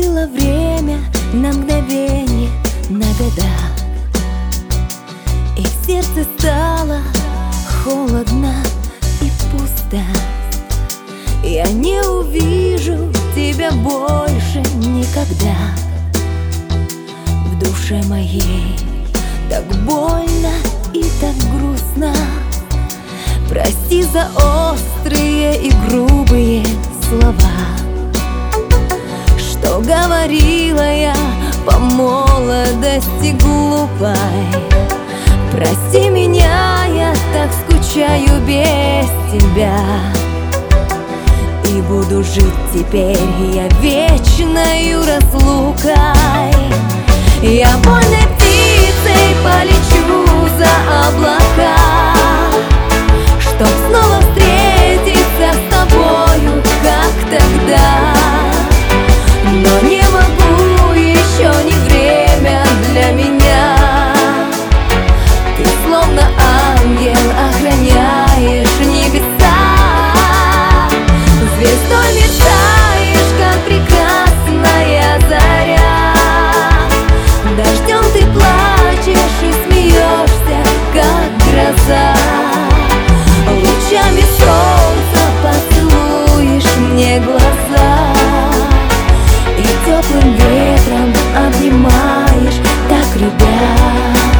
Застыло время на мгновение, на года, и в сердце стало холодно и пусто. Я не увижу тебя больше никогда. В душе моей так больно и так грустно. Прости за острые и грубые слова, что говорила я по молодости глупой. Прости меня, я так скучаю без тебя. И буду жить теперь я вечною разлукой. Я вольной птицей полечу за облака, чтоб снова встретиться с тобою, как тогда. Но не могу, еще не время для меня. Ты словно ангел охраняешь небеса. Звездой мерцаешь, как прекрасная заря. Дождем ты плачешь и смеешься, как гроза. Лучами солнца поцелуешь мне глаза, и теплым ветром обнимаешь, так любя.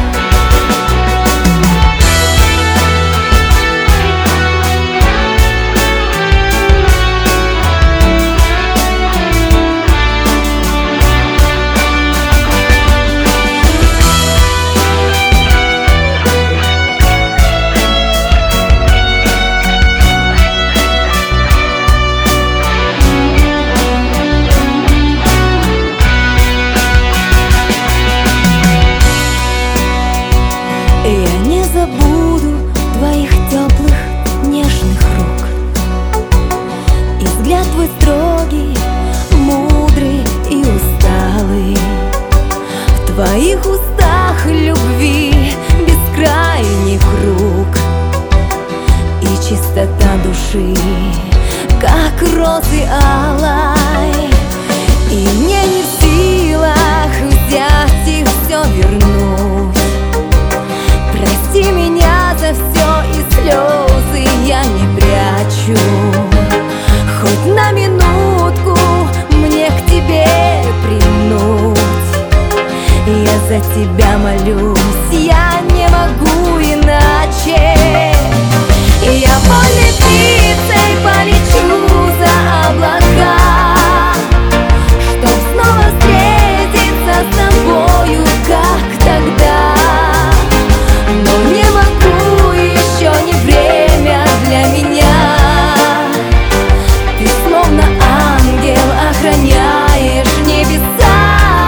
Я не забуду твоих теплых, нежных рук, и взгляд твой строгий, мудрый и усталый. В твоих устах любви бескрайний круг, и чистота души, как розы алой. И мне не в силах взять и все вернуть. Прости меня за все, и слезы я не прячу. Хоть на минутку мне к тебе прильнуть. Я за тебя молюсь, я не могу иначе. Я вольной птицей полечу за облака, чтоб снова встретиться с тобою, как тогда. Но не могу, еще не время для меня. Ты словно ангел охраняешь небеса.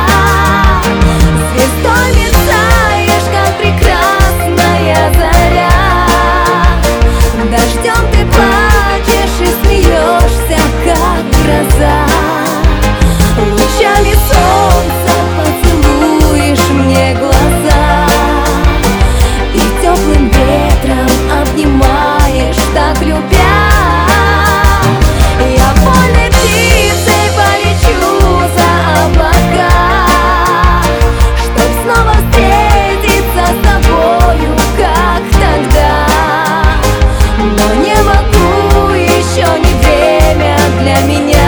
Звездой мерцаешь, как прекрасная заря. Дождем ты плачешь и смеешься, как гроза. Лучами солнца поцелуешь мне глаза, и теплым ветром обнимаешь, так любя. Я вольной птицей полечу за облака, чтоб снова встретиться с тобою, как тогда. Но не могу, еще не время для меня.